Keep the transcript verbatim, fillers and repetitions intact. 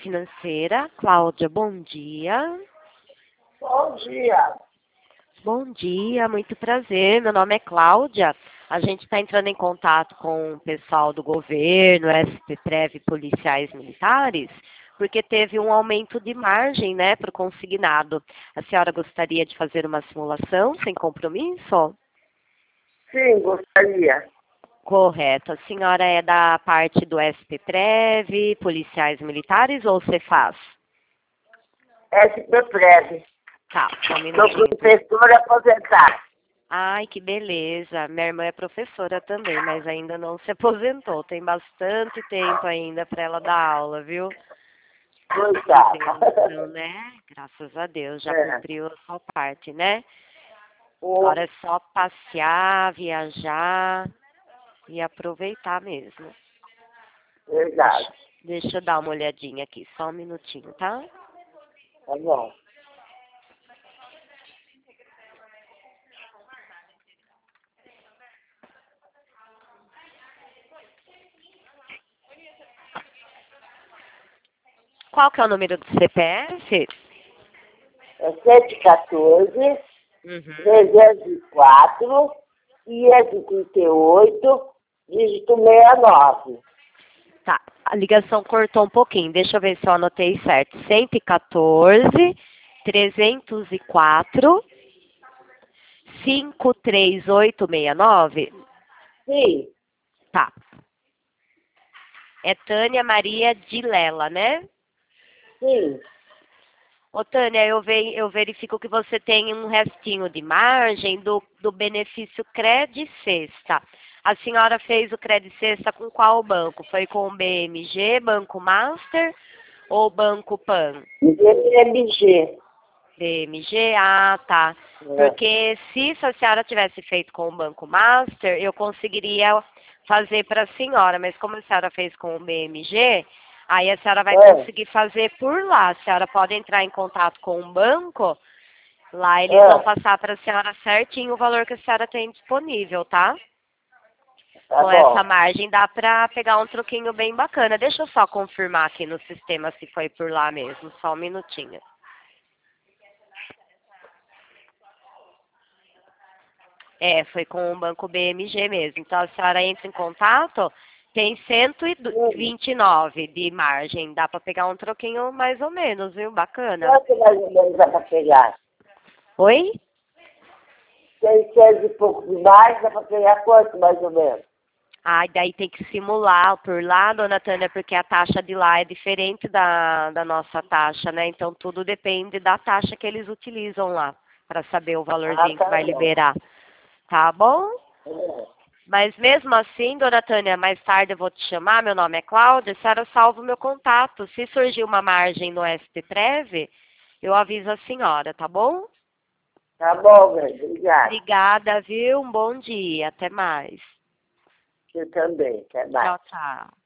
financeira. Cláudia, bom dia. Bom dia. Bom dia, muito prazer. Meu nome é Cláudia. A gente está entrando em contato com o pessoal do governo, SPPrev, policiais militares, porque teve um aumento de margem, né, para o consignado. A senhora gostaria de fazer uma simulação sem compromisso? Sim, gostaria. Correto. A senhora é da parte do SPPrev, policiais militares ou Cefaz? SPPrev. Tá, só um Sou minutinho. professora aposentada. Ai, que beleza. Minha irmã é professora também, mas ainda não se aposentou. Tem bastante tempo ainda para ela dar aula, viu? Coitada. Então, né? Graças a Deus, já É. cumpriu a sua parte, né? O- Agora é só passear, viajar e aproveitar mesmo. Verdade. Deixa eu dar uma olhadinha aqui, só um minutinho, tá? Tá bom. Qual que é o número do C P F? É sete um quatro, Uhum. trezentos e quatro, quinhentos e trinta e oito, dígito sessenta e nove. Tá, a ligação cortou um pouquinho. Deixa eu ver se eu anotei certo. cento e quatorze, trezentos e quatro, cinco três oito seis nove. Sim, Tá. É Tânia Maria de Lela, né? sim. Ô, Tânia, eu, ve eu verifico que você tem um restinho de margem do, do benefício Cred Sexta. A senhora fez o Cred Sexta com qual banco? Foi com o B M G, Banco Master ou Banco Pan? B M G. B M G, ah, tá. É. Porque se a senhora tivesse feito com o Banco Master, eu conseguiria fazer para a senhora, mas como a senhora fez com o B M G, aí a senhora vai É. conseguir fazer por lá. A senhora pode entrar em contato com o banco, lá eles É. vão passar para a senhora certinho o valor que a senhora tem disponível, tá? Tá Com bom. essa margem dá para pegar um troquinho bem bacana. Deixa eu só confirmar aqui no sistema se foi por lá mesmo, só um minutinho. É, foi com o banco B M G mesmo. Então a senhora entra em contato, tem cento e vinte e nove de margem. Dá para pegar um troquinho mais ou menos, viu? Bacana. Quanto mais ou menos dá para pegar? Oi? seiscentos e pouco de mais, dá para pegar quanto mais ou menos? Ah, daí tem que simular por lá, dona Tânia, porque a taxa de lá é diferente da, da nossa taxa, né? Então tudo depende da taxa que eles utilizam lá, para saber o Ah, valorzinho tá que vai bom. liberar. Tá bom? É. Mas mesmo assim, dona Tânia, mais tarde eu vou te chamar, meu nome é Cláudia, a senhora salva o meu contato. Se surgir uma margem no SPPrev, eu aviso a senhora, tá bom? Tá bom, velho. Obrigada. Obrigada, viu? Um bom dia. Até mais. Você também. Até mais. Tchau, tchau.